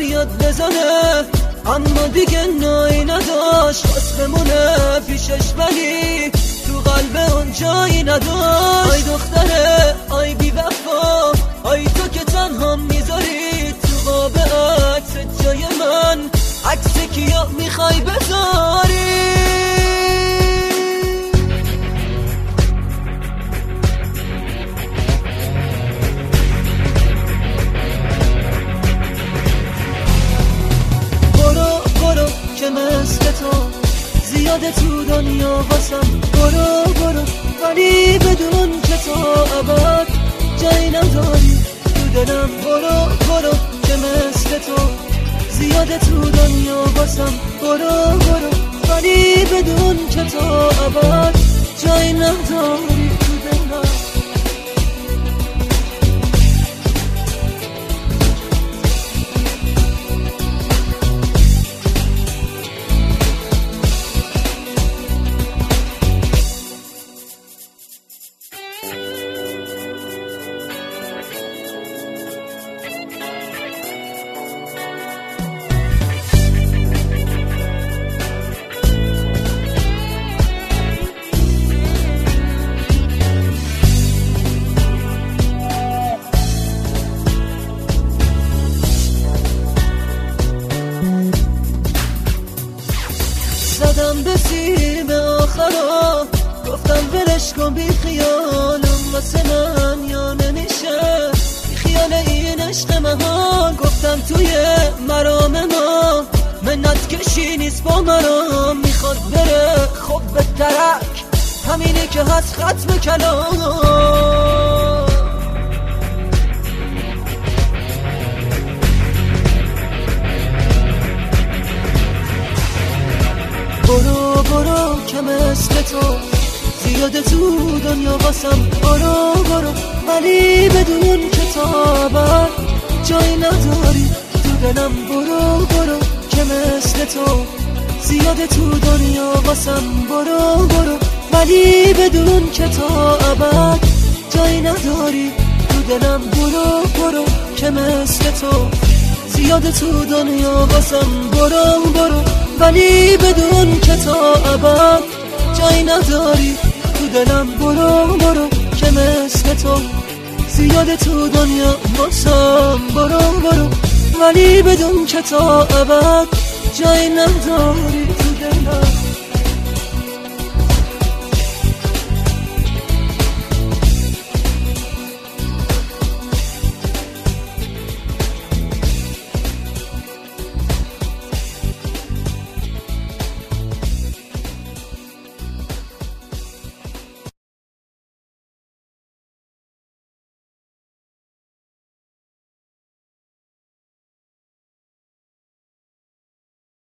فریاد بزنه اما دیگه نایی نداشت، خواست بمونه پیشش ولی تو قلب اون جایی نداشت. آی دختره آی بی وفا، آی تو که تنها میذاری تو قاب عکس جای من، عکس کیا میخوای بذاری؟ برو که مثل تو زیاده تو دنیا واسم، برو ولی بدون که تا ابد جایی نداری تو دلم. برو که مثل تو زیاده تو دنیا واسم، برو ولی بدون که تا ابد جایی نداری تو دلم. زدم به سیم آخرا، گفتم ولش کن بی خیالم واسه من یا نمیشه، بی خیال این عشق مهان. گفتم توی مرام ما منت کشی نیست با مرام، میخواد بره خب به درک همینه که هست ختم کلام. برو که مثل تو زیاده تو دنیا واسم، برو ولی بدون که تا ابد جایی نداری تو دلم. برو که مثل تو زیاده تو دنیا واسم، برو ولی بدون که تا ابد جایی نداری تو دلم. برو که مثل تو زیاده تو دنیا واسم، برو ولی بدون که تا ابد جایی نداری تو دلم. برو که مثل تو زیاده تو دنیا واسم، برو ولی بدون که تا ابد جایی نداری.